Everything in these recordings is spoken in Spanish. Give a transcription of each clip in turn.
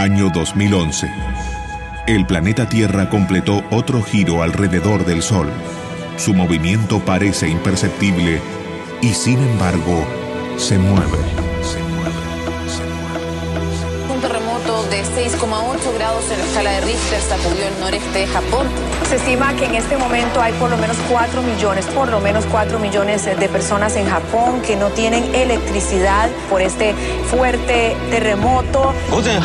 Año 2011. El planeta Tierra completó otro giro alrededor del Sol. Su movimiento parece imperceptible y, sin embargo, se mueve. Un terremoto de 6,8 grados en la escala de Richter sacudió el noreste de Japón. Se estima que en este momento hay por lo menos 4 millones de personas en Japón que no tienen electricidad por este fuerte terremoto.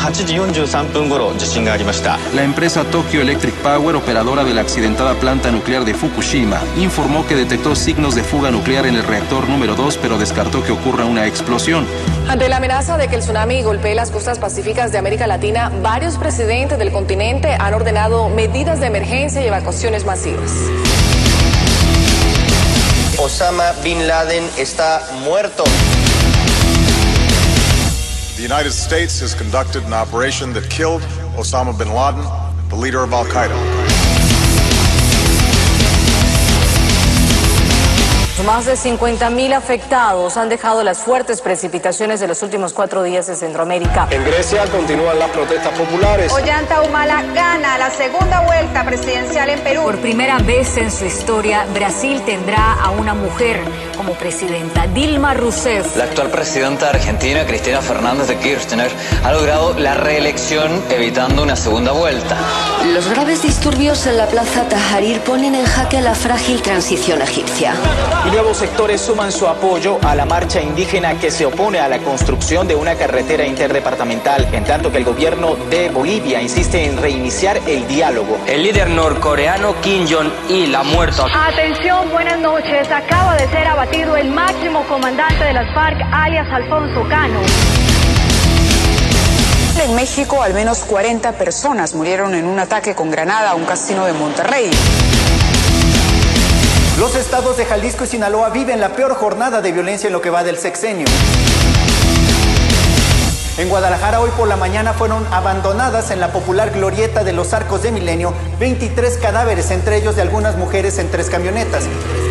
La empresa Tokyo Electric Power, operadora de la accidentada planta nuclear de Fukushima, informó que detectó signos de fuga nuclear en el reactor número 2, pero descartó que ocurra una explosión. Ante la amenaza de que el tsunami golpee las costas pacíficas de América Latina, varios presidentes del continente han ordenado medidas de emergencia y evacuaciones masivas. Osama Bin Laden está muerto. The United States has conducted an operation that killed Osama bin Laden, the leader of Al-Qaeda. Más de 50.000 afectados han dejado las fuertes precipitaciones de los últimos 4 días en Centroamérica. En Grecia continúan las protestas populares. Ollanta Humala gana la segunda vuelta presidencial en Perú. Por primera vez en su historia, Brasil tendrá a una mujer como presidenta, Dilma Rousseff. La actual presidenta de Argentina, Cristina Fernández de Kirchner, ha logrado la reelección evitando una segunda vuelta. Los graves disturbios en la plaza Tahrir ponen en jaque la frágil transición egipcia. Y nuevos sectores suman su apoyo a la marcha indígena que se opone a la construcción de una carretera interdepartamental, en tanto que el gobierno de Bolivia insiste en reiniciar el diálogo. El líder norcoreano Kim Jong-il ha muerto. Atención, buenas noches. Acaba de ser abatido el máximo comandante de las FARC, alias Alfonso Cano. En México, al menos 40 personas murieron en un ataque con granada a un casino de Monterrey. Los estados de Jalisco y Sinaloa viven la peor jornada de violencia en lo que va del sexenio. En Guadalajara hoy por la mañana fueron abandonadas en la popular glorieta de los Arcos de Milenio 23 cadáveres, entre ellos de algunas mujeres en 3 camionetas.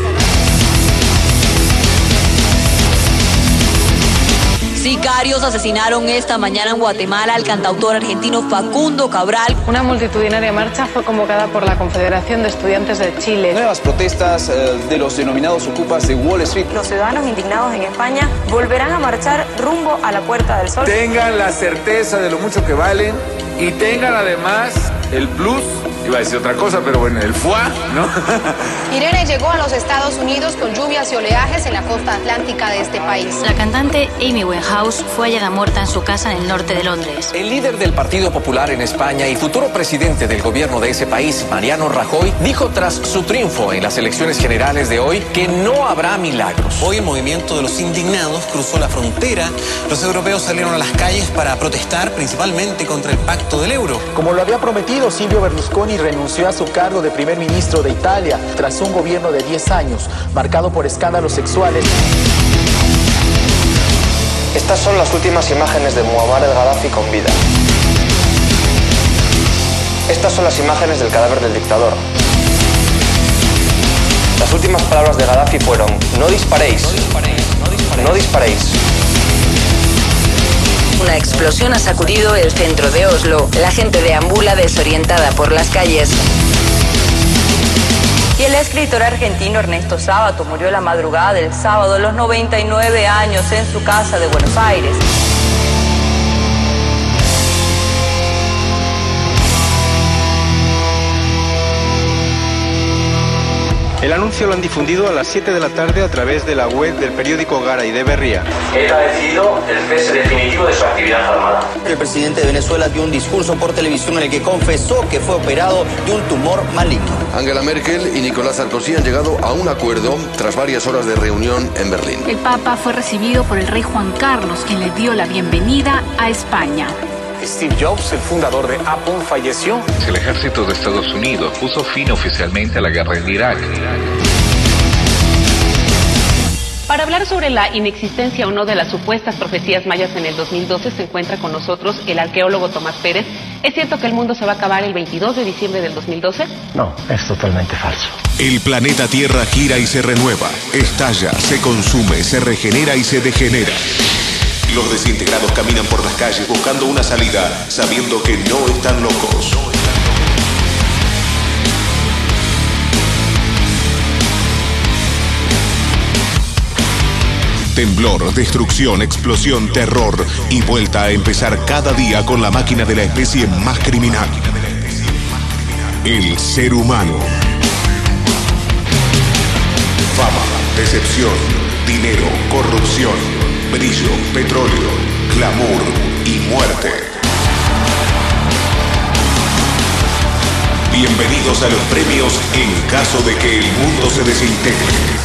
Sicarios asesinaron esta mañana en Guatemala al cantautor argentino Facundo Cabral. Una multitudinaria marcha fue convocada por la Confederación de Estudiantes de Chile. Nuevas protestas de los denominados ocupas de Wall Street. Los ciudadanos indignados en España volverán a marchar rumbo a la Puerta del Sol. Tengan la certeza de lo mucho que valen y tengan además el plus, iba a decir otra cosa, pero bueno, el foie, ¿no? Irene llegó a los Estados Unidos con lluvias y oleajes en la costa atlántica de este país. La cantante Amy Winehouse fue hallada muerta en su casa en el norte de Londres. El líder del Partido Popular en España y futuro presidente del gobierno de ese país, Mariano Rajoy, dijo tras su triunfo en las elecciones generales de hoy que no habrá milagros. Hoy el movimiento de los indignados cruzó la frontera. Los europeos salieron a las calles para protestar principalmente contra el pacto del euro. Como lo había prometido, Silvio Berlusconi renunció a su cargo de primer ministro de Italia tras un gobierno de 10 años, marcado por escándalos sexuales. Estas son las últimas imágenes de Muammar el-Gaddafi con vida. Estas son las imágenes del cadáver del dictador. Las últimas palabras de Gaddafi fueron: no disparéis, no disparéis, no disparéis, no disparéis. Una explosión ha sacudido el centro de Oslo. La gente deambula desorientada por las calles. Y el escritor argentino Ernesto Sábato murió la madrugada del sábado a los 99 años en su casa de Buenos Aires. El anuncio lo han difundido a las 7 de la tarde a través de la web del periódico Garay de Berría. Él ha decidido el cese definitivo de su actividad armada. El presidente de Venezuela dio un discurso por televisión en el que confesó que fue operado de un tumor maligno. Angela Merkel y Nicolás Sarkozy han llegado a un acuerdo tras varias horas de reunión en Berlín. El Papa fue recibido por el rey Juan Carlos, quien le dio la bienvenida a España. Steve Jobs, el fundador de Apple, falleció. El ejército de Estados Unidos puso fin oficialmente a la guerra en Irak. Para hablar sobre la inexistencia o no de las supuestas profecías mayas en el 2012 se encuentra con nosotros el arqueólogo Tomás Pérez. ¿Es cierto que el mundo se va a acabar el 22 de diciembre del 2012? No, es totalmente falso. El planeta Tierra gira y se renueva, estalla, se consume, se regenera y se degenera. Los desintegrados caminan por las calles buscando una salida, sabiendo que no están locos. Temblor, destrucción, explosión, terror y vuelta a empezar cada día con la máquina de la especie más criminal. El ser humano. Fama, decepción, dinero, corrupción, brillo, petróleo, glamour y muerte. Bienvenidos a los premios en caso de que el mundo se desintegre.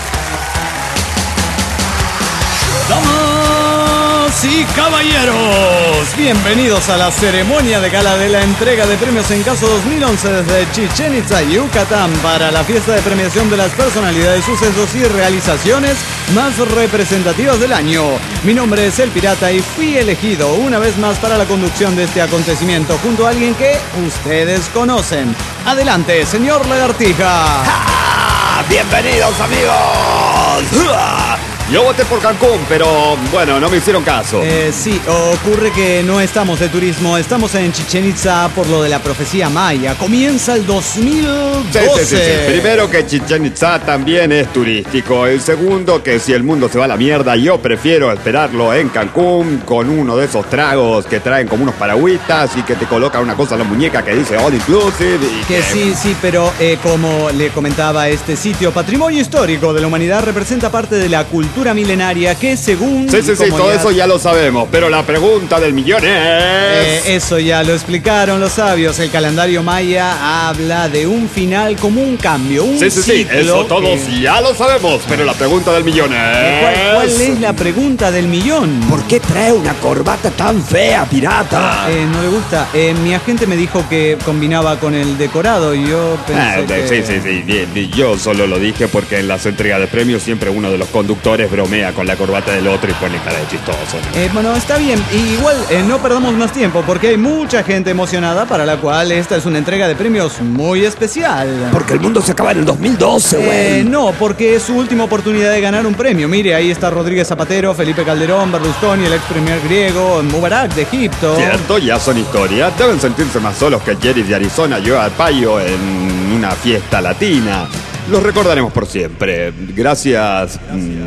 Damas y caballeros, bienvenidos a la ceremonia de gala de la entrega de premios en caso 2011 desde Chichén Itzá, Yucatán, para la fiesta de premiación de las personalidades, sucesos y realizaciones más representativas del año. Mi nombre es El Pirata y fui elegido una vez más para la conducción de este acontecimiento junto a alguien que ustedes conocen. Adelante, señor Lagartija. ¡Ja! ¡Bienvenidos, amigos! Yo voté por Cancún, pero bueno, no me hicieron caso. Sí, ocurre que no estamos de turismo, estamos en Chichén Itzá por lo de la profecía maya. Comienza el 2012. Sí. Primero que Chichén Itzá también es turístico. El segundo que si el mundo se va a la mierda, yo prefiero esperarlo en Cancún con uno de esos tragos que traen como unos paragüitas y que te colocan una cosa en la muñeca que dice all inclusive. Que sí, pero como le comentaba, este sitio, patrimonio histórico de la humanidad, representa parte de la cultura milenaria que según... Sí, todo eso ya lo sabemos, pero la pregunta del millón es... Eso ya lo explicaron los sabios. El calendario maya habla de un final como un cambio, un ciclo. Eso todos ya lo sabemos, pero la pregunta del millón es... ¿Cuál es la pregunta del millón? ¿Por qué trae una corbata tan fea, pirata? No le gusta. Mi agente me dijo que combinaba con el decorado y yo pensé Sí, bien. Yo solo lo dije porque en las entregas de premios siempre uno de los conductores bromea con la corbata del otro y pone cara de chistoso, ¿no? Bueno, está bien. Igual no perdamos más tiempo porque hay mucha gente emocionada para la cual esta es una entrega de premios muy especial. Porque el mundo se acaba en el 2012, güey. No, porque es su última oportunidad de ganar un premio. Mire, ahí está Rodríguez Zapatero, Felipe Calderón, Berlusconi, el ex premier griego, Mubarak de Egipto. Cierto, ya son historia. Deben sentirse más solos que el sheriff de Arizona, Joe Arpaio, en una fiesta latina. Los recordaremos por siempre. Gracias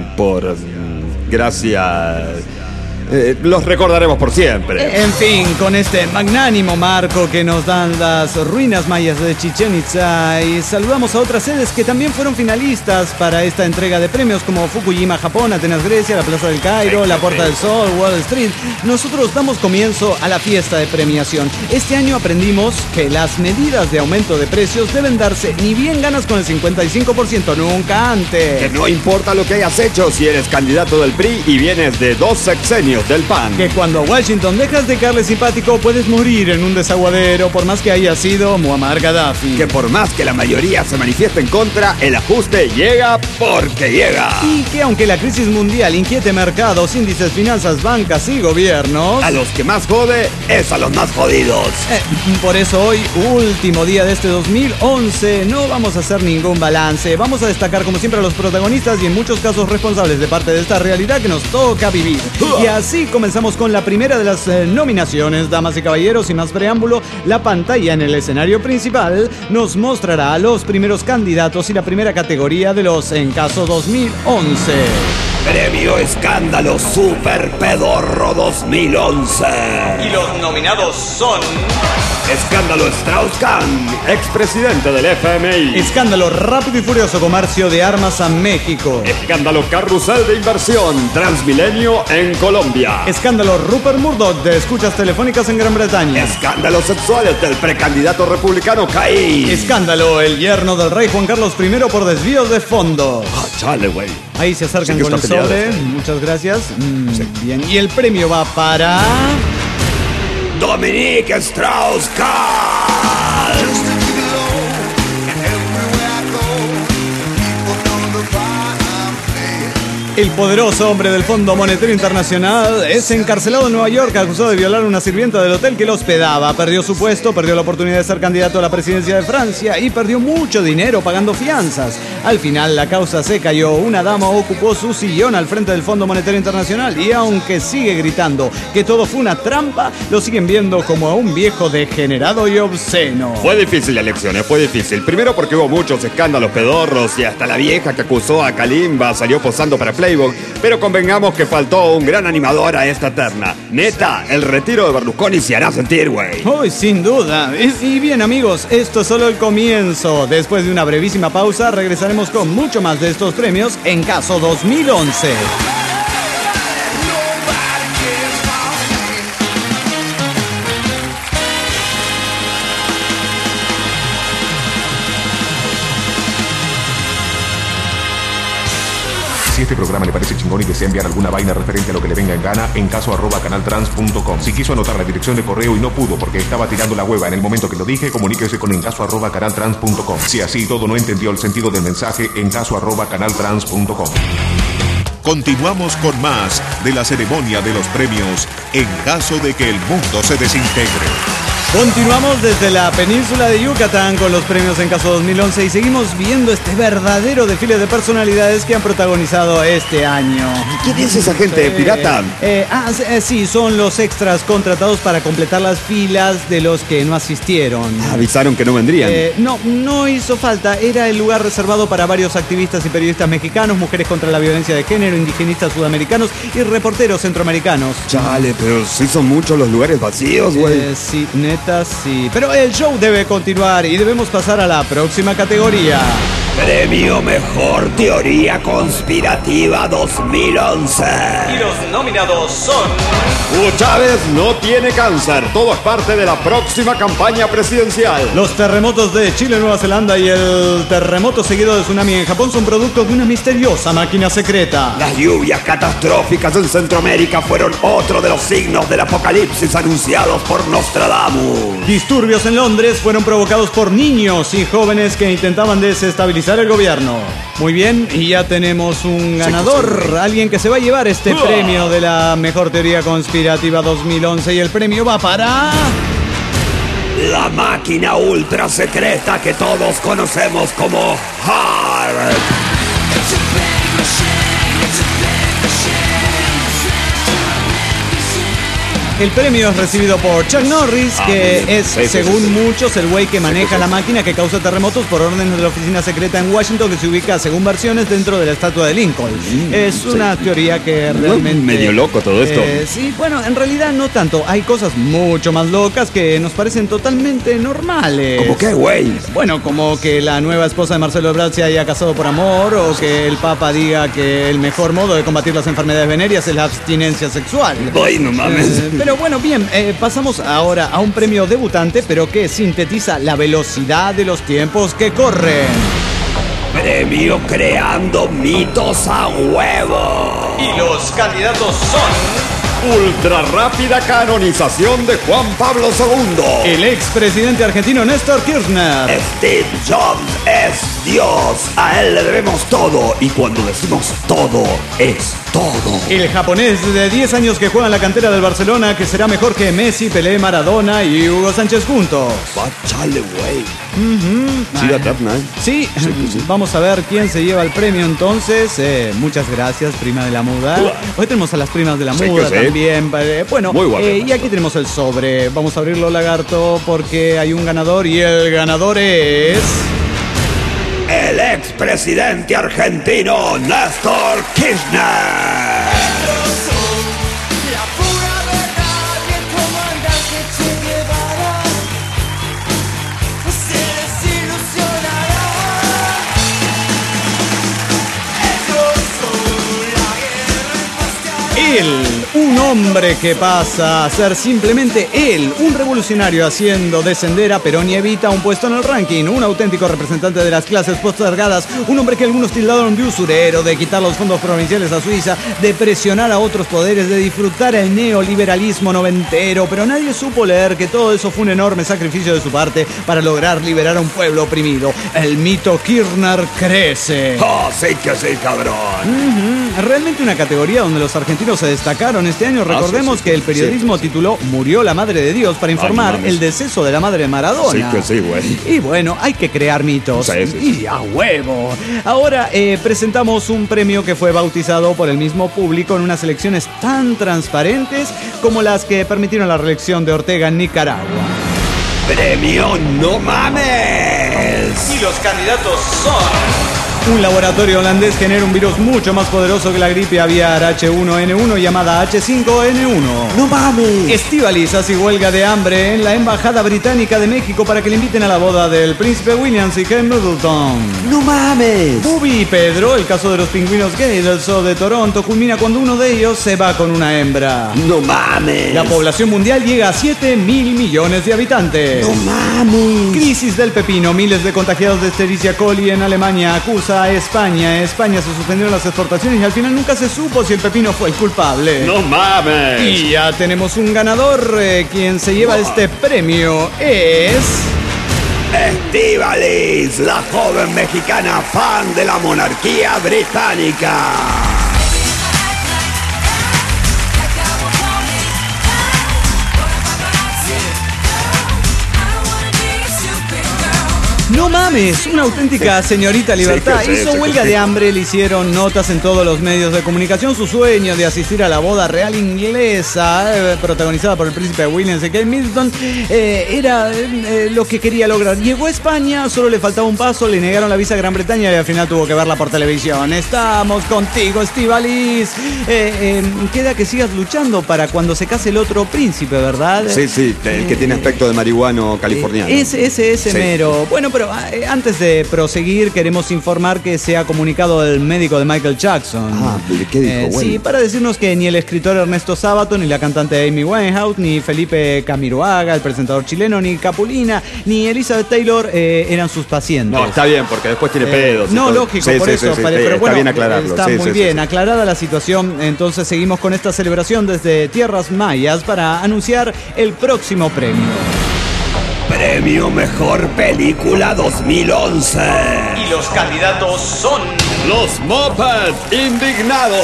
los recordaremos por siempre. En fin, con este magnánimo marco que nos dan las ruinas mayas de Chichén Itzá, y saludamos a otras sedes que también fueron finalistas para esta entrega de premios, como Fukuyama, Japón, Atenas, Grecia, la Plaza del Cairo, la Puerta del Sol, Wall Street. Nosotros damos comienzo a la fiesta de premiación. Este año aprendimos que las medidas de aumento de precios deben darse ni bien ganas con el 55%, nunca antes. Que no importa lo que hayas hecho si eres candidato del PRI y vienes de 2 sexenios del PAN. Que cuando a Washington dejas de caerle simpático puedes morir en un desaguadero por más que haya sido Muammar Gaddafi. Que por más que la mayoría se manifieste en contra, el ajuste llega porque llega. Y que aunque la crisis mundial inquiete mercados, índices, finanzas, bancas y gobiernos, a los que más jode es a los más jodidos. Por eso hoy, último día de este 2011, no vamos a hacer ningún balance. Vamos a destacar como siempre a los protagonistas y en muchos casos responsables de parte de esta realidad que nos toca vivir. Y así comenzamos con la primera de las nominaciones. Damas y caballeros, sin más preámbulo, la pantalla en el escenario principal nos mostrará a los primeros candidatos y la primera categoría de los En Caso 2011. Premio Escándalo Super Pedorro 2011. Y los nominados son... Escándalo Strauss-Kahn, expresidente del FMI. Escándalo Rápido y Furioso Comercio de Armas a México. Escándalo Carrusel de Inversión Transmilenio en Colombia. Escándalo Rupert Murdoch de escuchas telefónicas en Gran Bretaña. Escándalos sexuales del precandidato republicano Caín. Escándalo El yerno del rey Juan Carlos I por desvíos de fondos. Chale, güey. Ahí se acercan con el sobre. Muchas gracias. Bien. Y el premio va para... Dominique Strauss-Kahn. El poderoso hombre del Fondo Monetario Internacional es encarcelado en Nueva York acusado de violar a una sirvienta del hotel que lo hospedaba. Perdió su puesto, perdió la oportunidad de ser candidato a la presidencia de Francia y perdió mucho dinero pagando fianzas. Al final la causa se cayó. Una dama ocupó su sillón al frente del Fondo Monetario Internacional y aunque sigue gritando que todo fue una trampa, lo siguen viendo como a un viejo degenerado y obsceno. Fue difícil la elección, fue difícil. Primero porque hubo muchos escándalos pedorros y hasta la vieja que acusó a Kalimba salió posando para Playboy. Pero convengamos que faltó un gran animador a esta terna. Neta, el retiro de Berlusconi se hará sentir, güey. Uy, sin duda. Y bien, amigos, esto es solo el comienzo. Después de una brevísima pausa, regresaremos con mucho más de estos premios en Caso 2011. Si este programa le parece chingón y desea enviar alguna vaina referente a lo que le venga en gana, en encaso@canaltrans.com. Si quiso anotar la dirección de correo y no pudo porque estaba tirando la hueva en el momento que lo dije, comuníquese con encaso@canaltrans.com. Si así todo no entendió el sentido del mensaje, encaso@canaltrans.com. Continuamos con más de la ceremonia de los premios en caso de que el mundo se desintegre. Continuamos desde la península de Yucatán con los premios en Caso 2011 y seguimos viendo este verdadero desfile de personalidades que han protagonizado este año. ¿Quién es esa gente, pirata? Sí, son los extras contratados para completar las filas de los que no asistieron. Avisaron que no vendrían. No hizo falta. Era el lugar reservado para varios activistas y periodistas mexicanos, mujeres contra la violencia de género, indigenistas sudamericanos y reporteros centroamericanos. Chale, pero sí son muchos los lugares vacíos, güey. Sí, sí, pero el show debe continuar y debemos pasar a la próxima categoría. Premio Mejor Teoría Conspirativa 2011. Y los nominados son... Hugo Chávez no tiene cáncer. Todo es parte de la próxima campaña presidencial. Los terremotos de Chile, Nueva Zelanda y el terremoto seguido de tsunami en Japón son productos de una misteriosa máquina secreta. Las lluvias catastróficas en Centroamérica fueron otro de los signos del apocalipsis anunciados por Nostradamus. Disturbios en Londres fueron provocados por niños y jóvenes que intentaban desestabilizar el gobierno. Muy bien, y ya tenemos un ganador, alguien que se va a llevar este premio de la Mejor Teoría Conspirativa 2011 y el premio va para... la máquina ultra secreta que todos conocemos como HAARP. El premio es recibido por Chuck Norris, que es, según muchos, el güey que maneja la máquina que causa terremotos por órdenes de la oficina secreta en Washington, que se ubica, según versiones, dentro de la estatua de Lincoln. Es una teoría que realmente... medio loco todo esto. Sí, bueno, en realidad no tanto. Hay cosas mucho más locas que nos parecen totalmente normales. ¿Cómo qué, güey? Bueno, como que la nueva esposa de Marcelo Ebrard se haya casado por amor, o que el Papa diga que el mejor modo de combatir las enfermedades venéreas es la abstinencia sexual. Ay, no mames. Pero bueno, bien, pasamos ahora a un premio debutante, pero que sintetiza la velocidad de los tiempos que corren. Premio Creando Mitos a Huevo. Y los candidatos son... Ultra rápida canonización de Juan Pablo II. El expresidente argentino Néstor Kirchner. Steve Jobs es Dios. A él le debemos todo. Y cuando decimos todo, es todo. El japonés de 10 años que juega en la cantera del Barcelona, que será mejor que Messi, Pelé, Maradona y Hugo Sánchez juntos. Chale, güey. Sí, sí, vamos a ver quién se lleva el premio entonces. Muchas gracias, prima de la muda. Hoy tenemos a las primas de la muda también. Bueno, y aquí tenemos el sobre. Vamos a abrirlo, lagarto, porque hay un ganador y el ganador es... el expresidente argentino Néstor Kirchner. Él, un hombre que pasa a ser simplemente él, un revolucionario haciendo descender a Perón y Evita un puesto en el ranking, un auténtico representante de las clases postergadas, un hombre que algunos tildaron de usurero, de quitar los fondos provinciales a Suiza, de presionar a otros poderes, de disfrutar el neoliberalismo noventero, pero nadie supo leer que todo eso fue un enorme sacrificio de su parte para lograr liberar a un pueblo oprimido. El mito Kirchner crece. ¡Oh, sí que sí, cabrón! Realmente una categoría donde los argentinos se destacaron este año. Recordemos que el periodismo tituló Murió la Madre de Dios para informar el deceso de la madre de Maradona. Sí que sí, güey. Y bueno, hay que crear mitos. Y a huevo. Ahora presentamos un premio que fue bautizado por el mismo público en unas elecciones tan transparentes como las que permitieron la reelección de Ortega en Nicaragua. ¡Premio No Mames! Y los candidatos son... Un laboratorio holandés genera un virus mucho más poderoso que la gripe aviar H1N1 llamada H5N1. ¡No mames! Estíbaliz hace huelga de hambre en la Embajada Británica de México para que le inviten a la boda del príncipe Williams y Kate Middleton. ¡No mames! Bubi y Pedro, el caso de los pingüinos gay del zoo de Toronto, culmina cuando uno de ellos se va con una hembra. ¡No mames! La población mundial llega a 7.000 millones de habitantes. ¡No mames! Crisis del pepino, miles de contagiados de Escherichia coli en Alemania acusa a España. España se suspendieron las exportaciones y al final nunca se supo si el pepino fue el culpable. ¡No mames! Y ya tenemos un ganador. Quien se lleva este premio es... Estíbaliz, la joven mexicana fan de la monarquía británica. No mames, una auténtica señorita libertad. Hizo huelga de hambre, le hicieron notas en todos los medios de comunicación. Su sueño de asistir a la boda real inglesa, protagonizada por el príncipe Williams y Kate Middleton, era lo que quería lograr. Llegó a España, solo le faltaba un paso, le negaron la visa a Gran Bretaña y al final tuvo que verla por televisión. Estamos contigo, Estíbaliz. Queda que sigas luchando para cuando se case el otro príncipe, ¿verdad? Sí, el que tiene aspecto de marihuano californiano. Ese mero. Bueno, pero antes de proseguir, queremos informar que se ha comunicado el médico de Michael Jackson. ¿Qué dijo, güey? Sí, para decirnos que ni el escritor Ernesto Sábato, ni la cantante Amy Winehouse, ni Felipe Camiroaga, el presentador chileno, ni Capulina, ni Elizabeth Taylor eran sus pacientes. No, está bien, porque después tiene pedos. No, lógico, por eso. Pero bueno, está bien aclararlo. Está muy bien. Aclarada la situación, entonces seguimos con esta celebración desde Tierras Mayas para anunciar el próximo premio. Premio Mejor Película 2011. Y los candidatos son... Los Muppets Indignados.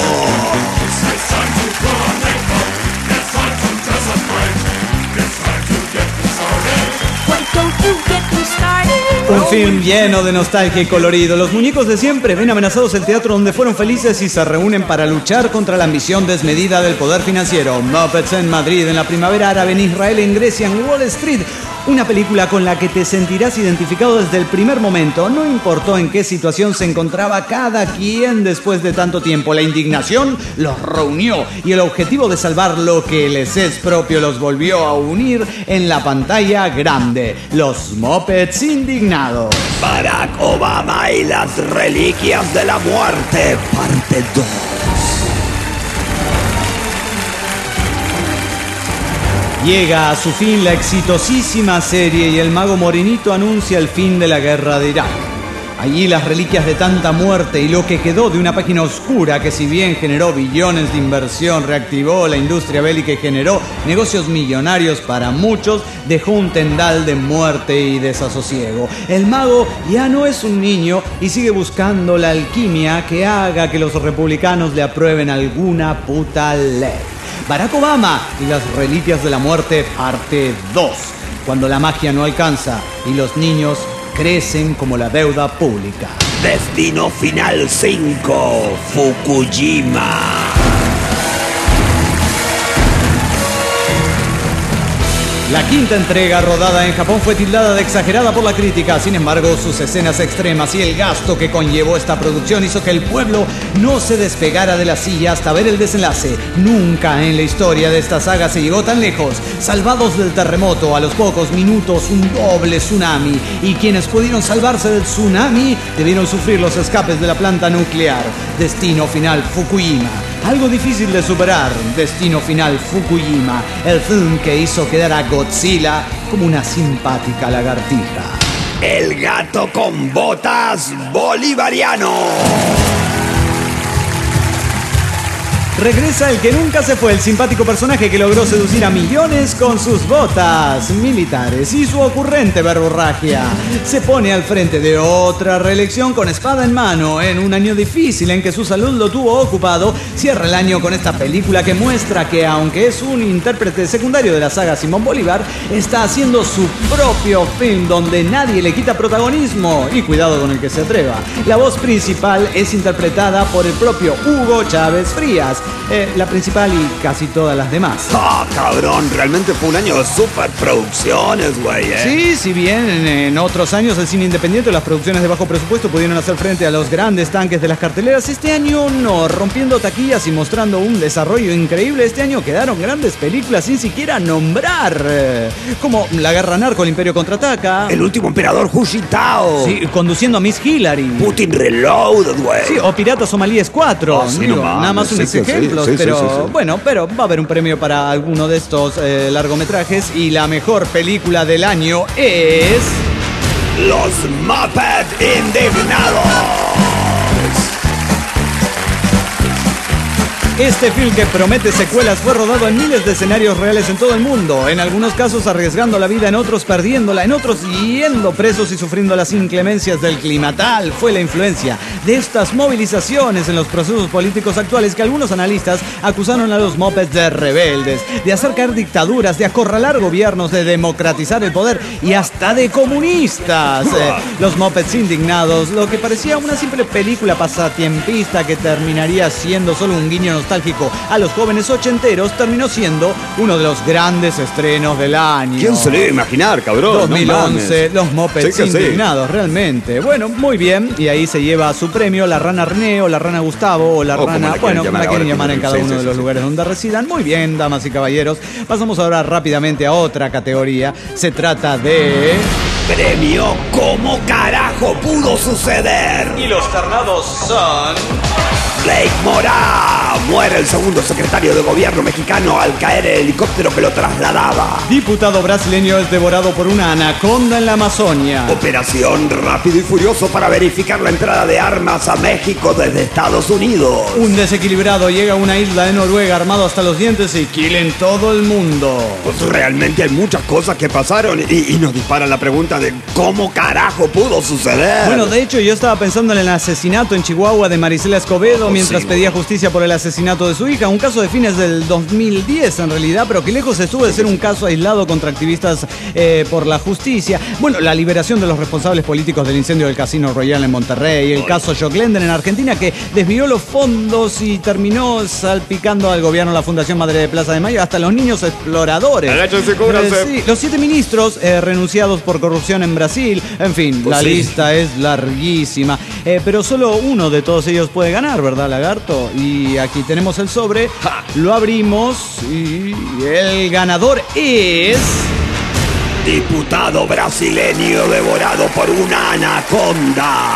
Un film lleno de nostalgia y colorido. Los muñecos de siempre ven amenazados el teatro donde fueron felices y se reúnen para luchar contra la ambición desmedida del poder financiero. Muppets en Madrid, en la Primavera Árabe, en Israel, en Grecia, en Wall Street. Una película con la que te sentirás identificado desde el primer momento. No importó en qué situación se encontraba cada quien después de tanto tiempo. La indignación los reunió y el objetivo de salvar lo que les es propio los volvió a unir en la pantalla grande. Los Muppets Indignados. Barack Obama y las Reliquias de la Muerte, parte 2. Llega a su fin la exitosísima serie y el mago morenito anuncia el fin de la guerra de Irak. Allí las reliquias de tanta muerte y lo que quedó de una página oscura que si bien generó billones de inversión, reactivó la industria bélica y generó negocios millonarios para muchos, dejó un tendal de muerte y desasosiego. El mago ya no es un niño y sigue buscando la alquimia que haga que los republicanos le aprueben alguna puta ley. Barack Obama y las Reliquias de la Muerte, parte 2. Cuando la magia no alcanza y los niños crecen como la deuda pública. Destino Final 5, Fukushima. La quinta entrega, rodada en Japón, fue tildada de exagerada por la crítica. Sin embargo, sus escenas extremas y el gasto que conllevó esta producción hizo que el pueblo no se despegara de la silla hasta ver el desenlace. Nunca en la historia de esta saga se llegó tan lejos. Salvados del terremoto, a los pocos minutos un doble tsunami. Y quienes pudieron salvarse del tsunami debieron sufrir los escapes de la planta nuclear. Destino Final Fukushima. algo difícil de superar. Destino Final Fukuyama, el film que hizo quedar a Godzilla como una simpática lagartija. El gato con botas bolivariano. Regresa el que nunca se fue, el simpático personaje que logró seducir a millones con sus botas militares y su ocurrente verborragia. Se pone al frente de otra reelección con espada en mano en un año difícil en que su salud lo tuvo ocupado. Cierra el año con esta película que muestra que, aunque es un intérprete secundario de la saga Simón Bolívar, está haciendo su propio film donde nadie le quita protagonismo y cuidado con el que se atreva. La voz principal es interpretada por el propio Hugo Chávez Frías. La principal y casi todas las demás. ¡Ah, cabrón! Realmente fue un año de superproducciones, güey, Sí, si bien en otros años el cine independiente o las producciones de bajo presupuesto pudieron hacer frente a los grandes tanques de las carteleras, este año no, rompiendo taquillas y mostrando un desarrollo increíble. Este año quedaron grandes películas sin siquiera nombrar, como La Guerra Narco, El Imperio Contraataca, El Último Emperador Hu Jintao, sí, Conduciendo a Miss Hillary, Putin Reloaded, güey, sí, o Piratas Somalíes 4, sí, digo, no mames, nada más un ejemplo, pero sí. bueno, pero va a haber un premio para alguno de estos largometrajes y la mejor película del año es... Los Muppets Indignados. Este film, que promete secuelas, fue rodado en miles de escenarios reales en todo el mundo, en algunos casos arriesgando la vida, en otros perdiéndola, en otros yendo presos y sufriendo las inclemencias del clima. Tal fue la influencia de estas movilizaciones en los procesos políticos actuales que algunos analistas acusaron a los Muppets de rebeldes, de hacer caer dictaduras, de acorralar gobiernos, de democratizar el poder y hasta de comunistas. Los Muppets Indignados, lo que parecía una simple película pasatiempista que terminaría siendo solo un guiño nostálgico a los jóvenes ochenteros, terminó siendo uno de los grandes estrenos del año. ¿Quién se lo iba a imaginar, cabrón? 2011, no los Muppets Indignados, realmente. Bueno, muy bien, y ahí se lleva su premio la rana René o la rana Gustavo o la rana, bueno, como la quieren llamar en cada uno de los lugares donde residan. Muy bien, damas y caballeros. Pasamos ahora rápidamente a otra categoría. Se trata de... Premio ¿Cómo carajo pudo suceder? Y los ternados son... Blake Morá. Muere el segundo secretario de gobierno mexicano al caer el helicóptero que lo trasladaba. Diputado brasileño es devorado por una anaconda en la Amazonia. Operación Rápido y Furioso para verificar la entrada de armas a México desde Estados Unidos. Un desequilibrado llega a una isla de Noruega armado hasta los dientes y kill en todo el mundo. Pues realmente hay muchas cosas que pasaron y nos disparan la pregunta de ¿cómo carajo pudo suceder? Bueno, de hecho yo estaba pensando en el asesinato en Chihuahua de Marisela Escobedo mientras pedía justicia por el asesinato de su hija, un caso de fines del 2010 en realidad, pero que lejos estuvo de ser un caso aislado contra activistas por la justicia. Bueno, la liberación de los responsables políticos del incendio del Casino Royal en Monterrey, el caso Jock Lenden en Argentina, que desvió los fondos y terminó salpicando al gobierno, la Fundación Madre de Plaza de Mayo, hasta los niños exploradores. Sí, los 7 ministros renunciados por corrupción en Brasil, en fin, la lista es larguísima, pero solo uno de todos ellos puede ganar, ¿verdad, Lagarto? Y aquí tenemos el sobre, lo abrimos y el ganador es... Diputado brasileño devorado por una anaconda.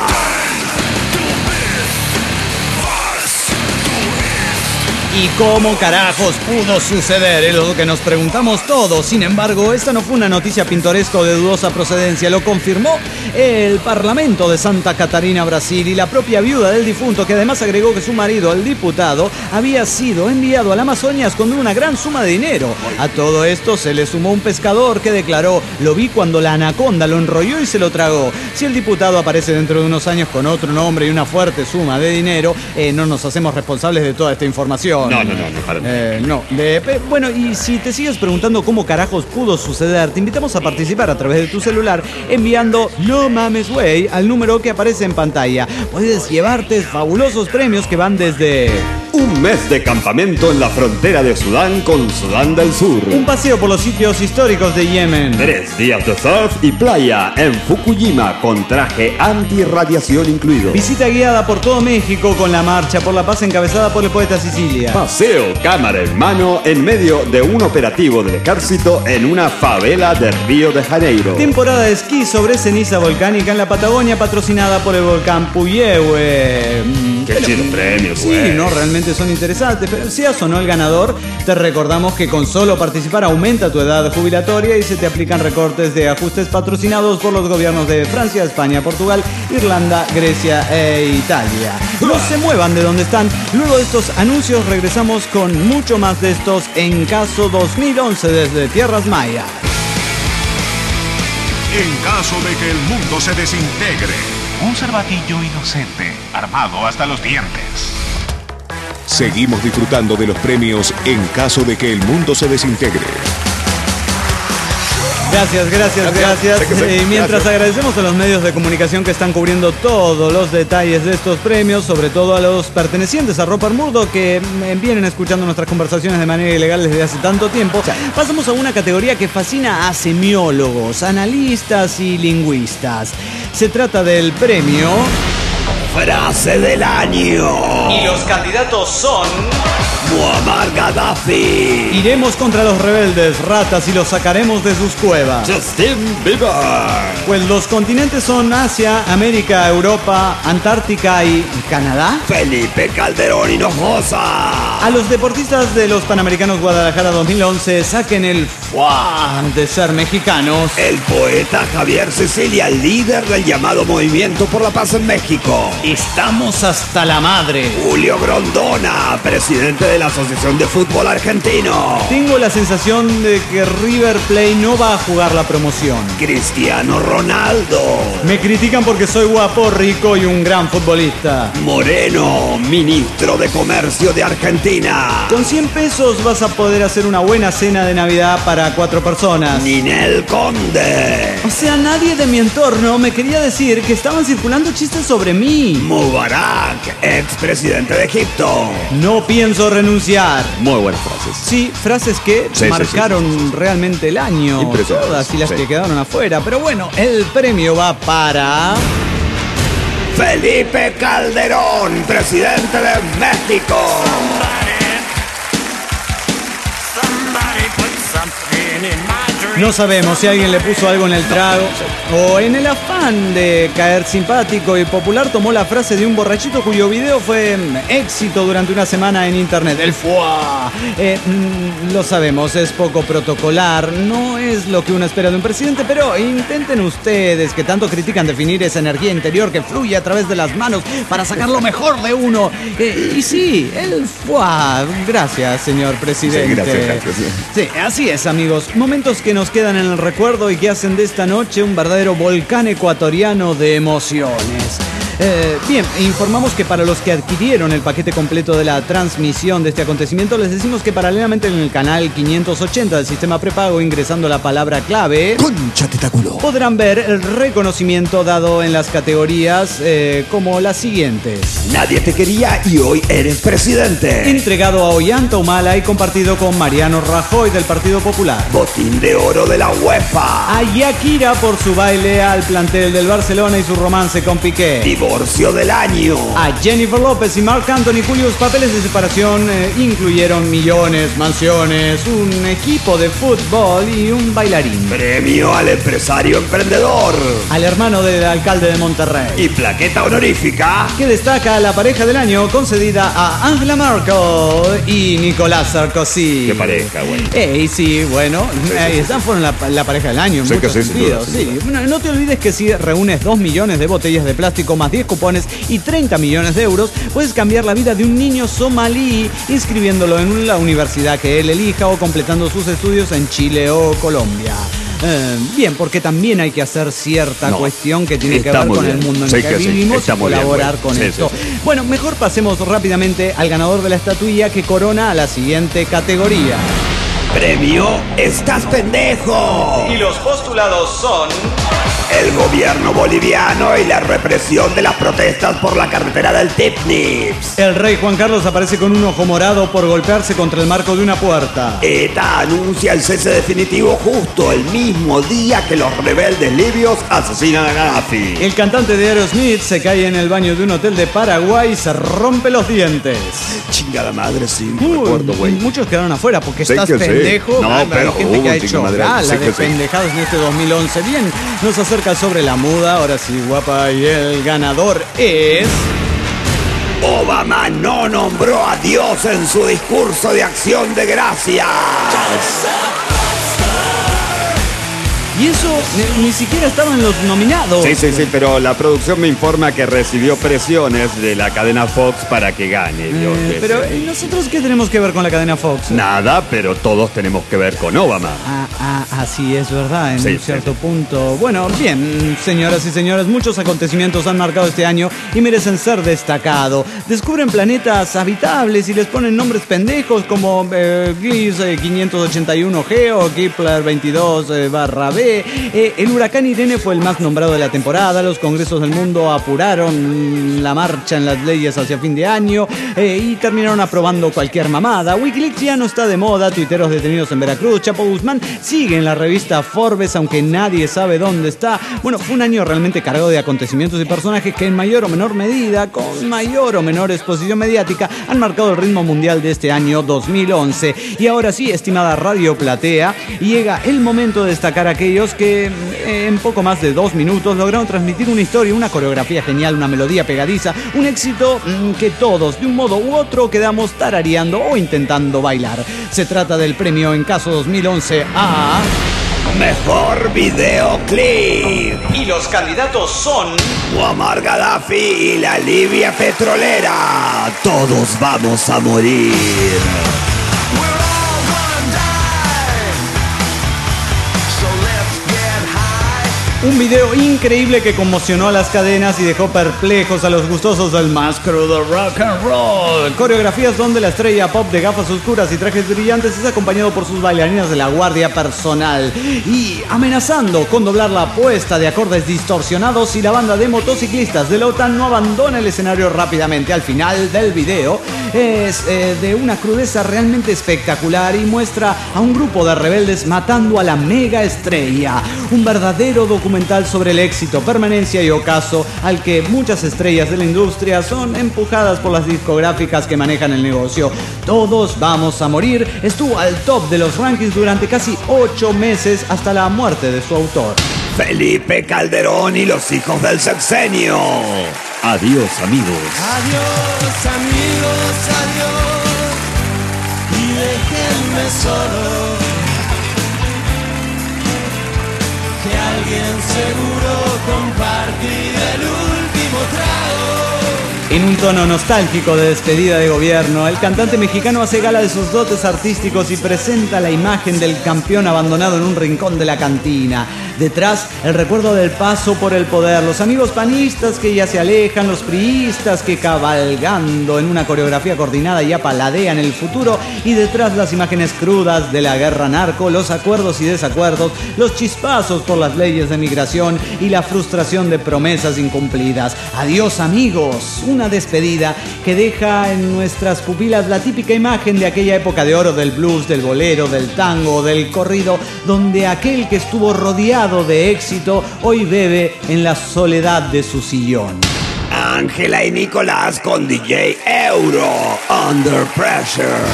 ¿Y cómo carajos pudo suceder? Es lo que nos preguntamos todos. Sin embargo, esta no fue una noticia pintoresca o de dudosa procedencia. Lo confirmó el Parlamento de Santa Catarina, Brasil, y la propia viuda del difunto, que además agregó que su marido, el diputado, había sido enviado a la Amazonia a esconder una gran suma de dinero. A todo esto se le sumó un pescador que declaró: lo vi cuando la anaconda lo enrolló y se lo tragó. Si el diputado aparece dentro de unos años con otro nombre y una fuerte suma de dinero, no nos hacemos responsables de toda esta información. Bueno, y si te sigues preguntando cómo carajos pudo suceder, te invitamos a participar a través de tu celular enviando "No mames güey" al número que aparece en pantalla. Puedes llevarte fabulosos premios que van desde... un mes de campamento en la frontera de Sudán con Sudán del Sur. Un paseo por los sitios históricos de Yemen. 3 días de surf y playa en Fukuyama con traje antirradiación incluido. Visita guiada por todo México con la Marcha por la Paz encabezada por el poeta Sicilia. Paseo cámara en mano en medio de un operativo del ejército en una favela de Río de Janeiro. Temporada de esquí sobre ceniza volcánica en la Patagonia patrocinada por el volcán Puyehue. Qué chido premios, güey. Sí, no, realmente realmente son interesantes, pero seas o no el ganador, te recordamos que con solo participar aumenta tu edad jubilatoria y se te aplican recortes de ajustes patrocinados por los gobiernos de Francia, España, Portugal, Irlanda, Grecia e Italia. No se muevan de donde están. Luego de estos anuncios regresamos con mucho más de estos en Caso 2011 desde Tierras Mayas. En caso de que el mundo se desintegre. Un cervatillo inocente, armado hasta los dientes. Seguimos disfrutando de los premios en caso de que el mundo se desintegre. Gracias. Y mientras agradecemos a los medios de comunicación que están cubriendo todos los detalles de estos premios, sobre todo a los pertenecientes a Rupert Murdoch que vienen escuchando nuestras conversaciones de manera ilegal desde hace tanto tiempo, pasamos a una categoría que fascina a semiólogos, analistas y lingüistas. Se trata del premio Frase del Año. Y los candidatos son... Muammar Gaddafi. Iremos contra los rebeldes ratas y los sacaremos de sus cuevas. Justin Bieber. Pues los continentes son Asia, América, Europa, Antártica y Canadá. Felipe Calderón Hinojosa. A los deportistas de los Panamericanos Guadalajara 2011 saquen el fuá de ser mexicanos. El poeta Javier Sicilia, líder del llamado Movimiento por la Paz en México. Estamos hasta la madre. Julio Grondona, presidente de la Asociación de Fútbol Argentino. Tengo la sensación de que River Plate no va a jugar la promoción. Cristiano Ronaldo. Me critican porque soy guapo, rico y un gran futbolista. Moreno, ministro de Comercio de Argentina. Con 100 pesos vas a poder hacer una buena cena de Navidad para 4 personas. Ninel Conde. O sea, nadie de mi entorno me quería decir que estaban circulando chistes sobre mí. Mubarak, expresidente de Egipto. No pienso renunciar. Muy buenas frases. Sí, frases que marcaron realmente el año. Todas y las que quedaron afuera. Pero bueno, el premio va para... Felipe Calderón, presidente de México. No sabemos si alguien le puso algo en el trago o en el afán de caer simpático y popular tomó la frase de un borrachito cuyo video fue éxito durante una semana en internet. El fuá. Lo sabemos, es poco protocolar, no es lo que uno espera de un presidente, pero intenten ustedes que tanto critican definir esa energía interior que fluye a través de las manos para sacar lo mejor de uno. Y sí, el fuá. Gracias, señor presidente. Sí, gracias. Sí, así es, amigos. Momentos que nos quedan en el recuerdo y que hacen de esta noche un verdadero volcán ecuatoriano de emociones. Bien, informamos que para los que adquirieron el paquete completo de la transmisión de este acontecimiento, les decimos que paralelamente en el canal 580 del sistema prepago, ingresando la palabra clave Concha Tetaculo, podrán ver el reconocimiento dado en las categorías como las siguientes: Nadie te quería y hoy eres presidente. Entregado a Ollanta Humala y compartido con Mariano Rajoy del Partido Popular. Botín de oro de la UEFA. A Shakira por su baile al plantel del Barcelona y su romance con Piqué. Divorcio del año. A Jennifer López y Marc Anthony, cuyos papeles de separación incluyeron millones, mansiones, un equipo de fútbol y un bailarín. Premio al empresario emprendedor. Al hermano del alcalde de Monterrey. Y plaqueta honorífica que destaca a la pareja del año concedida a Angela Merkel y Nicolás Sarkozy. Qué pareja, güey. Sí, bueno, esa fueron la pareja del año en muchos sentidos. Sí. No te olvides que si reúnes 2 millones de botellas de plástico más 10 cupones y 30 millones de euros, puedes cambiar la vida de un niño somalí inscribiéndolo en la universidad que él elija o completando sus estudios en Chile o Colombia. Bien, porque también hay que hacer cierta cuestión que tiene que ver con el mundo en el que vivimos y colaborar con esto. Bueno, mejor pasemos rápidamente al ganador de la estatuilla que corona a la siguiente categoría. Premio Estás Pendejo. Y los postulados son... El gobierno boliviano y la represión de las protestas por la carretera del Tipnips. El rey Juan Carlos aparece con un ojo morado por golpearse contra el marco de una puerta. ETA anuncia el cese definitivo justo el mismo día que los rebeldes libios asesinan a Gaddafi. El cantante de Aerosmith se cae en el baño de un hotel de Paraguay y se rompe los dientes. Chingada madre, sí, no recuerdo, güey. Muchos quedaron afuera porque estás pendejo. No, pero hay gente que ha hecho gala de pendejadas en este 2011. Bien, nos acerca sobre la muda, ahora sí, guapa, y el ganador es... Obama no nombró a Dios en su discurso de acción de gracias. Y eso ni siquiera estaba en los nominados. Sí, pero la producción me informa que recibió presiones de la cadena Fox para que gane. Pero ¿nosotros qué tenemos que ver con la cadena Fox? Nada, pero todos tenemos que ver con Obama. Sí, es verdad, en un cierto punto. Bueno, bien, señoras y señores, muchos acontecimientos han marcado este año y merecen ser destacados. Descubren planetas habitables y les ponen nombres pendejos como Gliss 581G o Kepler 22/b. El huracán Irene fue el más nombrado de la temporada. Los congresos del mundo apuraron la marcha en las leyes hacia fin de año y terminaron aprobando cualquier mamada. Wikileaks ya no está de moda. Tuiteros detenidos en Veracruz. Chapo Guzmán sigue en la revista Forbes, aunque nadie sabe dónde está. Bueno, fue un año realmente cargado de acontecimientos y personajes que en mayor o menor medida, con mayor o menor exposición mediática, han marcado el ritmo mundial de este año 2011. Y ahora sí, estimada Radio Platea, llega el momento de destacar aquellos que en poco más de 2 minutos lograron transmitir una historia, una coreografía genial, una melodía pegadiza, un éxito que todos, de un modo u otro, quedamos tarareando o intentando bailar. Se trata del premio En Caso 2011 a... Mejor videoclip. Y los candidatos son... Muammar Gaddafi y la Libia petrolera. Todos vamos a morir. Un video increíble que conmocionó a las cadenas y dejó perplejos a los gustosos del más crudo rock and roll. Coreografías donde la estrella pop de gafas oscuras y trajes brillantes es acompañado por sus bailarinas de la guardia personal y amenazando con doblar la puesta de acordes distorsionados si la banda de motociclistas de la OTAN no abandona el escenario rápidamente. Al final del video es de una crudeza realmente espectacular y muestra a un grupo de rebeldes matando a la mega estrella. Un verdadero documental sobre el éxito, permanencia y ocaso al que muchas estrellas de la industria son empujadas por las discográficas que manejan el negocio. Todos vamos a morir estuvo al top de los rankings durante casi 8 meses hasta la muerte de su autor. Felipe Calderón y los hijos del sexenio. Adiós, amigos. Adiós, amigos, adiós. Y déjenme solo. Que alguien seguro compartirá el último trago. En un tono nostálgico de despedida de gobierno, el cantante mexicano hace gala de sus dotes artísticos y presenta la imagen del campeón abandonado en un rincón de la cantina. Detrás, el recuerdo del paso por el poder, los amigos panistas que ya se alejan, los priistas que cabalgando en una coreografía coordinada ya paladean el futuro, y detrás las imágenes crudas de la guerra narco, los acuerdos y desacuerdos, los chispazos por las leyes de migración y la frustración de promesas incumplidas. Adiós, amigos, una despedida que deja en nuestras pupilas la típica imagen de aquella época de oro del blues, del bolero, del tango, del corrido, donde aquel que estuvo rodeado de éxito hoy bebe en la soledad de su sillón. Ángela y Nicolás con DJ Euro, Under Pressure.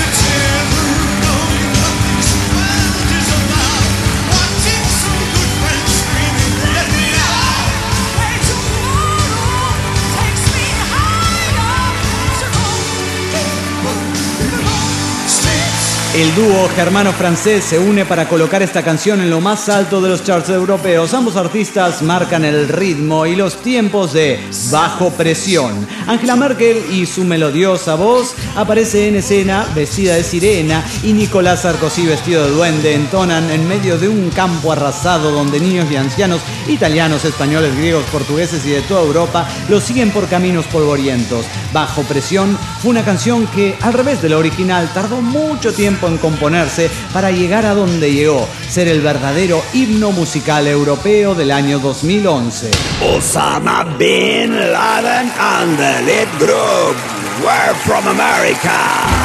El dúo germano-francés se une para colocar esta canción en lo más alto de los charts europeos. Ambos artistas marcan el ritmo y los tiempos de Bajo Presión. Angela Merkel y su melodiosa voz aparece en escena vestida de sirena, y Nicolás Sarkozy vestido de duende entonan en medio de un campo arrasado donde niños y ancianos, italianos, españoles, griegos, portugueses y de toda Europa los siguen por caminos polvorientos. Bajo Presión fue una canción que, al revés de la original, tardó mucho tiempo en componerse para llegar a donde llegó, ser el verdadero himno musical europeo del año 2011. Osama Bin Laden and the Elite Group. We're from America.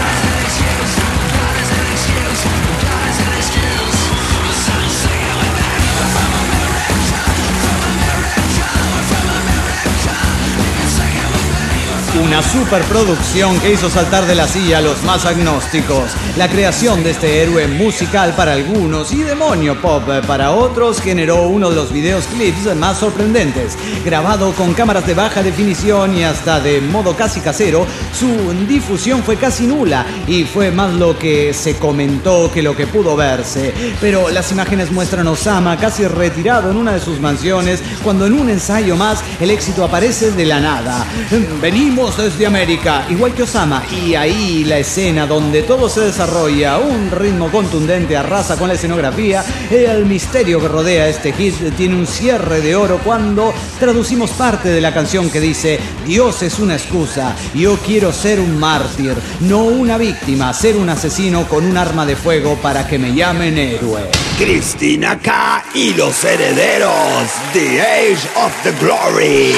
Un Una superproducción que hizo saltar de la silla a los más agnósticos. La creación de este héroe musical para algunos y demonio pop para otros generó uno de los videos clips más sorprendentes. Grabado con cámaras de baja definición y hasta de modo casi casero, su difusión fue casi nula y fue más lo que se comentó que lo que pudo verse. Pero las imágenes muestran a Osama casi retirado en una de sus mansiones cuando en un ensayo más el éxito aparece de la nada. Venimos desde América, igual que Osama, y ahí la escena donde todo se desarrolla, un ritmo contundente arrasa con la escenografía. El misterio que rodea este hit tiene un cierre de oro cuando traducimos parte de la canción que dice: Dios es una excusa, yo quiero ser un mártir, no una víctima, ser un asesino con un arma de fuego para que me llamen héroe. Cristina K. y los herederos, The Age of the Glory.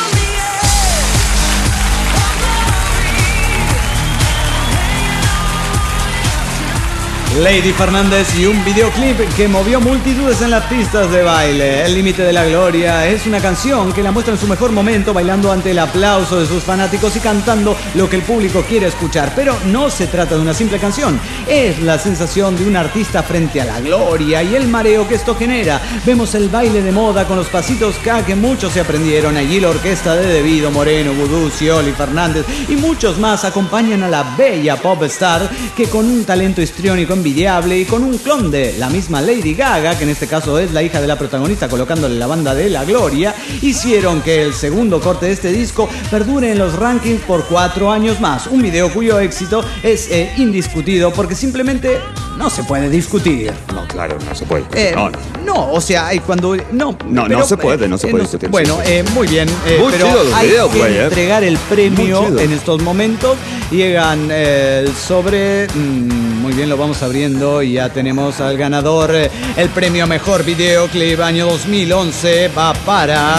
Lady Fernández y un videoclip que movió multitudes en las pistas de baile. El límite de la gloria es una canción que la muestra en su mejor momento, bailando ante el aplauso de sus fanáticos y cantando lo que el público quiere escuchar. Pero no se trata de una simple canción, es la sensación de un artista frente a la gloria y el mareo que esto genera. Vemos el baile de moda con los pasitos K que muchos se aprendieron. Allí la orquesta de Debido, Moreno, Vudú, Scioli, Fernández y muchos más acompañan a la bella pop star que con un talento histriónico envidiable y con un clon de la misma Lady Gaga, que en este caso es la hija de la protagonista colocándole la banda de la gloria, hicieron que el segundo corte de este disco perdure en los rankings por 4 años más. Un video cuyo éxito es indiscutido porque simplemente no se puede discutir. No, claro, no se puede discutir. No, o sea, cuando... No se puede discutir. Bueno, muy bien, muy pero chido hay videos, que entregar el premio en estos momentos. Llegan el sobre... muy bien, lo vamos abriendo y ya tenemos al ganador. El premio a mejor videoclip año 2011 va para...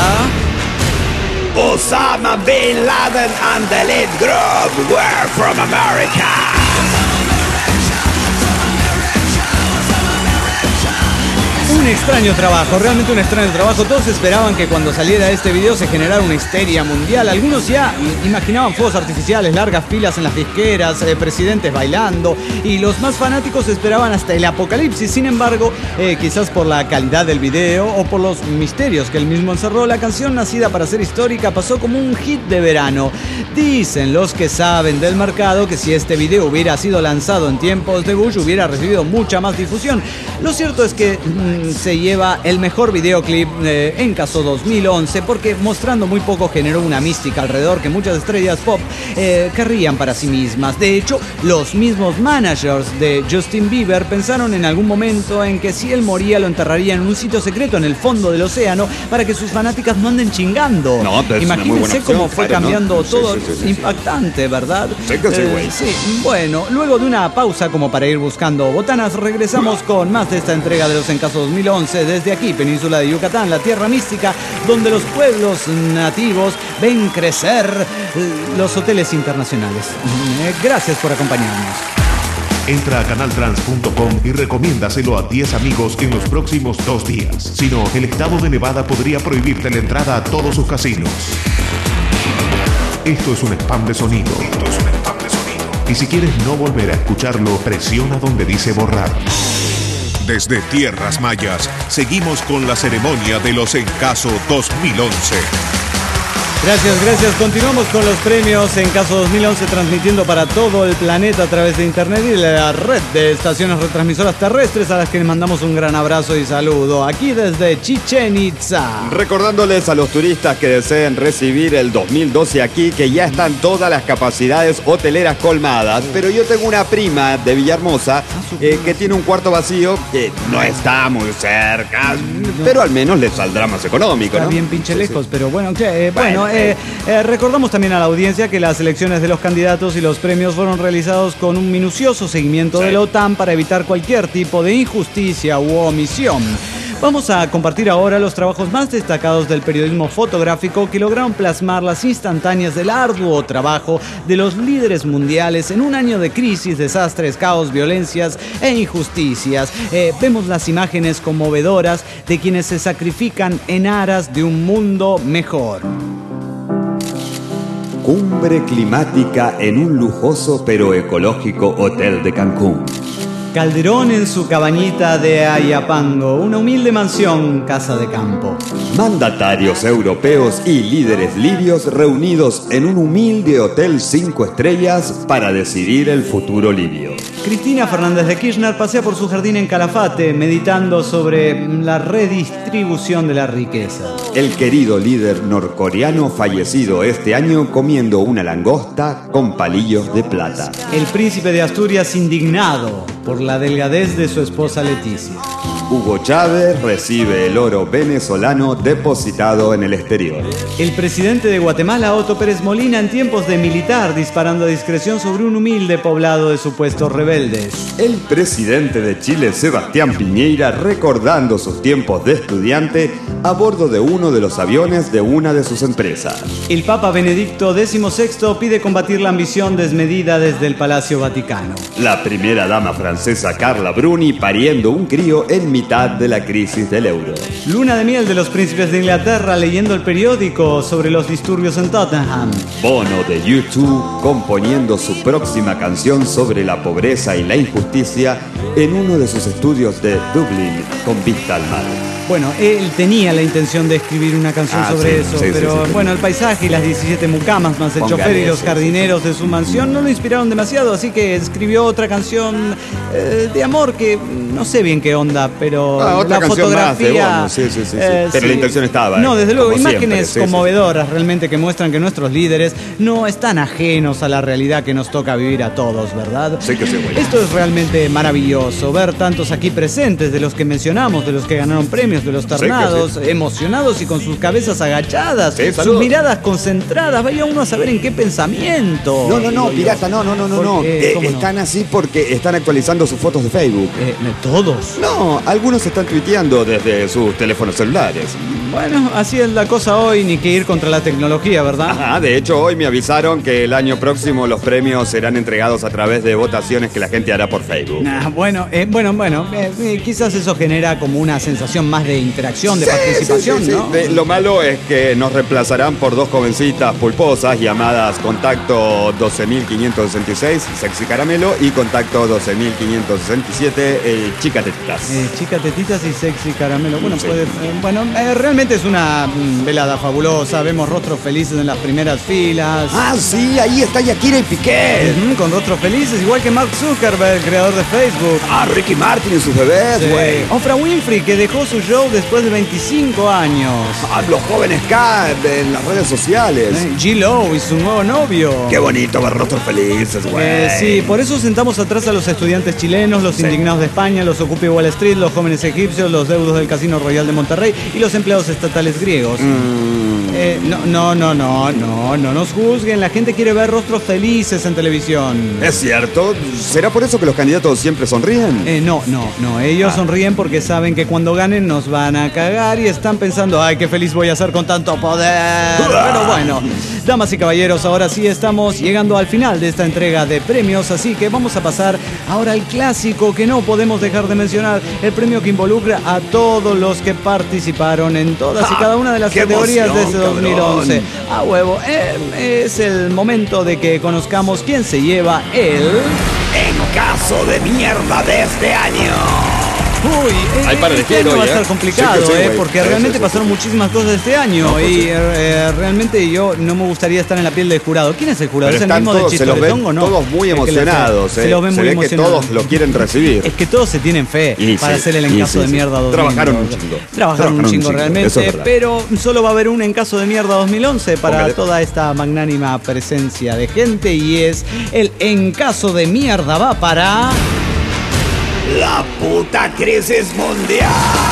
Osama Bin Laden and the Elite Group, We're from America. Un extraño trabajo, realmente un extraño trabajo. Todos esperaban que cuando saliera este video se generara una histeria mundial. Algunos ya imaginaban fuegos artificiales, largas filas en las disqueras, presidentes bailando, y los más fanáticos esperaban hasta el apocalipsis. Sin embargo, quizás por la calidad del video o por los misterios que él mismo encerró, la canción nacida para ser histórica pasó como un hit de verano. Dicen los que saben del mercado que si este video hubiera sido lanzado en tiempos de Bush hubiera recibido mucha más difusión. Lo cierto es que se lleva el mejor videoclip en caso 2011 porque mostrando muy poco generó una mística alrededor que muchas estrellas pop querrían para sí mismas. De hecho, los mismos managers de Justin Bieber pensaron en algún momento en que si él moría lo enterrarían en un sitio secreto en el fondo del océano para que sus fanáticas no anden chingando. Imagínense cómo fue cambiando todo. Sí. Impactante, ¿verdad? Sí, que sí, güey. Sí. Bueno, luego de una pausa como para ir buscando botanas, regresamos con más de esta entrega de los En Caso 2011 desde aquí, península de Yucatán, la tierra mística donde los pueblos nativos ven crecer los hoteles internacionales. Gracias por acompañarnos. Entra a canaltrans.com y recomiéndaselo a 10 amigos en los próximos 2 días. Si no, el estado de Nevada podría prohibirte la entrada a todos sus casinos. Esto es un spam de sonido. Y si quieres no volver a escucharlo, presiona donde dice borrar. Desde Tierras Mayas, seguimos con la ceremonia de los En Caso 2011. Gracias. Continuamos con los premios En Caso 2011, transmitiendo para todo el planeta a través de internet y la red de estaciones retransmisoras terrestres a las que les mandamos un gran abrazo y saludo. Aquí desde Chichén Itzá. Recordándoles a los turistas que deseen recibir el 2012 aquí que ya están todas las capacidades hoteleras colmadas. Pero yo tengo una prima de Villahermosa que tiene un cuarto vacío que no está muy cerca, pero al menos le saldrá más económico, ¿no? Está bien pinche lejos, pero bueno, recordamos también a la audiencia que las elecciones de los candidatos y los premios fueron realizados con un minucioso seguimiento de la OTAN para evitar cualquier tipo de injusticia u omisión. Vamos a compartir ahora los trabajos más destacados del periodismo fotográfico que lograron plasmar las instantáneas del arduo trabajo de los líderes mundiales en un año de crisis, desastres, caos, violencias e injusticias. Vemos las imágenes conmovedoras de quienes se sacrifican en aras de un mundo mejor. Cumbre climática en un lujoso pero ecológico hotel de Cancún. Calderón en su cabañita de Ayapango, una humilde mansión, casa de campo. Mandatarios europeos y líderes libios reunidos en un humilde hotel 5 estrellas para decidir el futuro libio. Cristina Fernández de Kirchner pasea por su jardín en Calafate, meditando sobre la redistribución de la riqueza. El querido líder norcoreano fallecido este año comiendo una langosta con palillos de plata. El príncipe de Asturias indignado por la delgadez de su esposa Leticia. Hugo Chávez recibe el oro venezolano depositado en el exterior. El presidente de Guatemala, Otto Pérez Molina, en tiempos de militar, disparando a discreción sobre un humilde poblado de supuestos rebeldes. El presidente de Chile, Sebastián Piñera, recordando sus tiempos de estudiante a bordo de uno de los aviones de una de sus empresas. El Papa Benedicto XVI pide combatir la ambición desmedida desde el Palacio Vaticano. La primera dama francesa, Carla Bruni, pariendo un crío en mitad de la crisis del euro. Luna de miel de los príncipes de Inglaterra leyendo el periódico sobre los disturbios en Tottenham. Bono de U2 componiendo su próxima canción sobre la pobreza y la injusticia en uno de sus estudios de Dublín con vista al mar. Bueno, él tenía la intención de escribir una canción sobre eso, pero bueno, el paisaje y las 17 mucamas más el chofer y los jardineros de su mansión no lo inspiraron demasiado, así que escribió otra canción de amor que no sé bien qué onda, pero otra la fotografía... Más de Bono, pero la intención estaba. No, desde luego, imágenes siempre, conmovedoras realmente que muestran que nuestros líderes no están ajenos a la realidad que nos toca vivir a todos, ¿verdad? Sí que sí, güey. Esto es realmente maravilloso, ver tantos aquí presentes, de los que mencionamos, de los que ganaron premios, de los ternados, emocionados y con sus cabezas agachadas, sus miradas concentradas. Vaya uno a saber en qué pensamiento. No, pirata, no. Están así porque están actualizando sus fotos de Facebook. ¿Todos? No, algunos están tuiteando desde sus teléfonos celulares. Bueno, así es la cosa hoy, ni que ir contra la tecnología, ¿verdad? Ajá, de hecho hoy me avisaron que el año próximo los premios serán entregados a través de votaciones que la gente hará por Facebook. Bueno, quizás eso genera como una sensación más de interacción, de participación, ¿no? Lo malo es que nos reemplazarán por dos jovencitas pulposas llamadas Contacto 12.566, Sexy Caramelo, y Contacto 12.567, Chica Tetitas. Chica Tetitas y Sexy Caramelo. Bueno, realmente es una velada fabulosa. Vemos rostros felices en las primeras filas. Ah, sí, ahí está Shakira y Piqué. Con rostros felices, igual que Mark Zuckerberg, el creador de Facebook. Ricky Martin y sus bebés, güey. Oprah Winfrey, que dejó su show después de 25 años. Los jóvenes K en las redes sociales. G-Lo y su nuevo novio. Qué bonito ver rostros felices, güey. Sí, por eso sentamos atrás a los estudiantes chilenos, los indignados de España, los Occupy Wall Street, los jóvenes egipcios, los deudos del Casino Royal de Monterrey y los empleados estatales griegos. No nos juzguen, la gente quiere ver rostros felices en televisión. ¿Es cierto? ¿Será por eso que los candidatos siempre sonríen? No, ellos sonríen porque saben que cuando ganen nos van a cagar y están pensando, ay, qué feliz voy a ser con tanto poder. Pero bueno, damas y caballeros, ahora sí estamos llegando al final de esta entrega de premios, así que vamos a pasar ahora al clásico que no podemos dejar de mencionar, el premio que involucra a todos los que participaron en todas y cada una de las categorías de este 2011. A huevo, es el momento de que conozcamos quién se lleva el encaso de mierda de este año. Este año va a estar complicado, porque realmente pasaron muchísimas cosas este año y realmente yo no me gustaría estar en la piel del jurado. ¿Quién es el jurado? Pero ¿Es el mismo de Chisto Betongo, no? Todos muy emocionados, se los ven muy emocionados. Que todos lo quieren recibir. Es que todos se tienen fe para hacer el encaso de mierda 2011. Trabajaron un chingo realmente, pero solo va a haber un encaso de mierda 2011 para toda esta magnánima presencia de gente y es el encaso de mierda va para... la puta crisis mundial.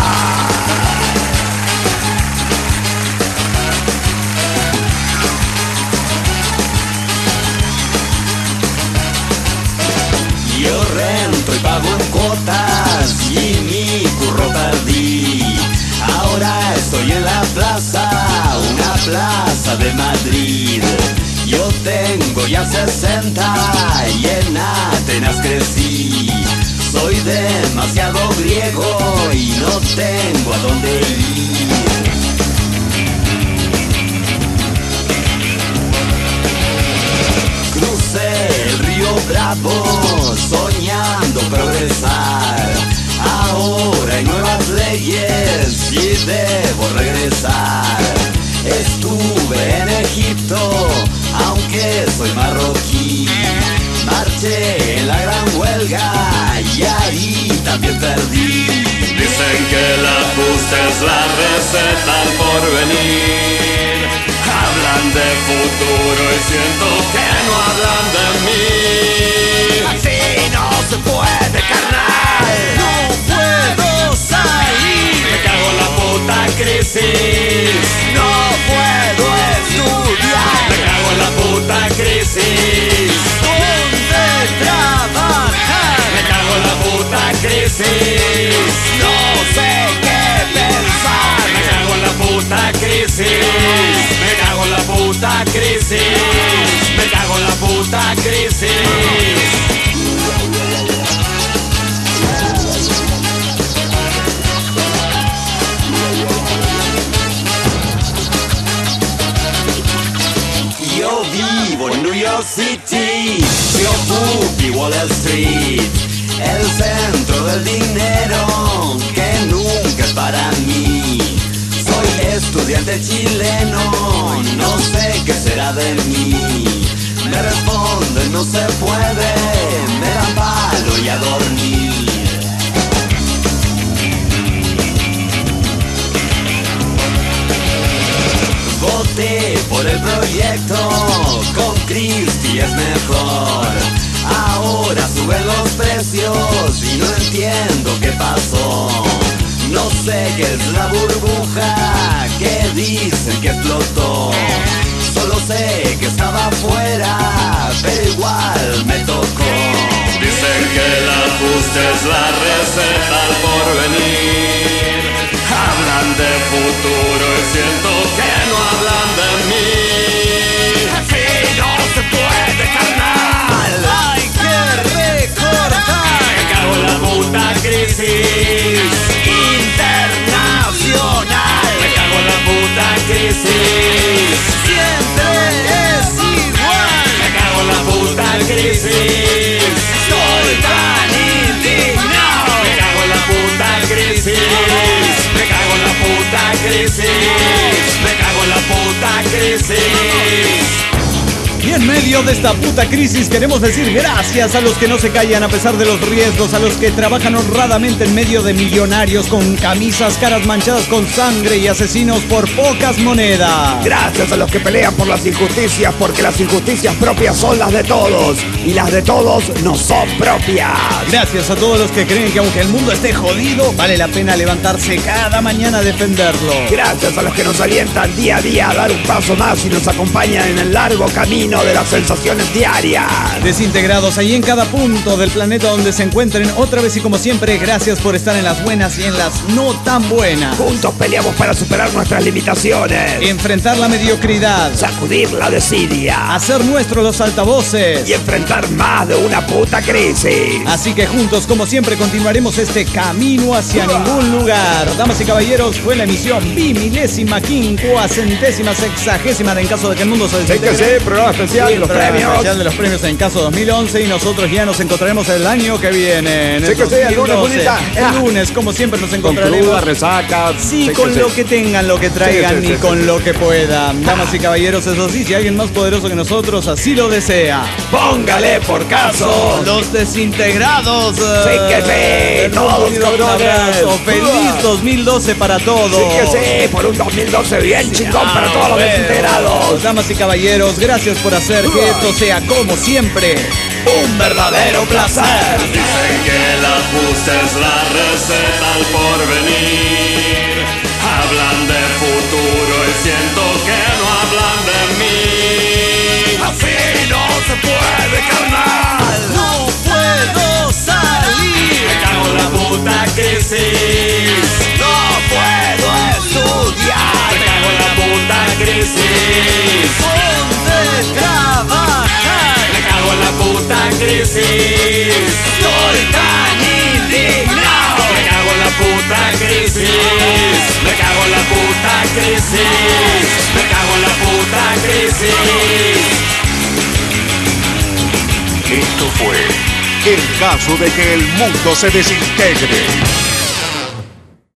Yo rento y pago en cuotas y mi curro perdí. Ahora estoy en la plaza, una plaza de Madrid. Yo tengo ya 60 y en Atenas crecí. Soy demasiado griego y no tengo a dónde ir. bravo, soñando progresar. Ahora hay nuevas leyes y debo regresar. Estuve en Egipto, aunque soy marroquí. Marché en la gran huelga y ahí también perdí. Dicen que el ajuste es la receta al porvenir. Hablan de futuro y siento que no hablan de mí. Así no se puede, carnal. No puedo salir. Me cago en la puta crisis. No puedo estudiar. Me cago en la puta crisis. ¿Dónde trabajar? Me cago en la puta crisis. No sé qué pensar. Me cago en la puta crisis. Me cago en la puta crisis. Me cago en la puta crisis. Yo vivo en New York City, yo Puppy Wall Street, el centro del dinero que nunca es para mí. Soy estudiante chileno, no sé qué será de mí. Me responden no se puede, me dan palo y a dormir. Voté por el proyecto, con Cristi es mejor. Ahora suben los precios y no entiendo qué pasó. No sé qué es la burbuja que dicen que explotó. Solo sé que estaba afuera, pero igual me tocó. Dicen que el ajuste es la receta al porvenir. Hablan de futuro y siento que no hablan de mí. Así no se puede, carnal. Hay que recordar. Me cago en la puta crisis internacional. Me cago en la puta crisis. Siempre es igual. Me cago en la puta crisis. Estoy tan indignado. Me cago en la puta crisis. Me cago en la puta crisis. Me cago en la puta crisis. Y en medio de esta puta crisis queremos decir gracias a los que no se callan a pesar de los riesgos, a los que trabajan honradamente en medio de millonarios con camisas, caras manchadas con sangre y asesinos por pocas monedas. Gracias a los que pelean por las injusticias, porque las injusticias propias son las de todos y las de todos no son propias. Gracias a todos los que creen que aunque el mundo esté jodido, vale la pena levantarse cada mañana a defenderlo. Gracias a los que nos alientan día a día a dar un paso más y nos acompañan en el largo camino de las sensaciones diarias. Desintegrados ahí en cada punto del planeta donde se encuentren, otra vez y como siempre, gracias por estar en las buenas y en las no tan buenas. Juntos peleamos para superar nuestras limitaciones, enfrentar la mediocridad, sacudir la desidia, hacer nuestros los altavoces y enfrentar más de una puta crisis. Así que juntos, como siempre, continuaremos este camino hacia ningún lugar. Damas y caballeros, fue la emisión 25.560ª en caso de que el mundo se desintegre. Sí, programa especial de los premios. Especial de los premios en caso 2011 y nosotros ya nos encontraremos el año que viene. En sí, que sí, el lunes, bonita. El lunes, como siempre, nos encontraremos. Con cruda, resaca. Sí, con lo que tengan, lo que traigan y con lo que puedan. Damas y caballeros, eso sí, si alguien más poderoso que nosotros así lo desea, póngale por caso. Los desintegrados. Sí, que sí, todos cabrones. Feliz 2012 para todos. Sí, que sí, por un 2012 bien chingón para todos los desintegrados. Damas y caballeros, gracias por hacer que esto sea, como siempre, un verdadero placer. Dicen que el ajuste es la receta al porvenir. Hablan de futuro y siento que no hablan de mí. Así no se puede, carnal. No puedo salir. Me cago en la puta crisis. No puedo estudiar. Me cago en la puta crisis. ¿Dónde trabajar? Me cago en la puta crisis. Estoy tan indignado. Me cago en la puta crisis. Me cago en la puta crisis. Me cago en la puta crisis. Esto fue En caso de que el mundo se desintegre.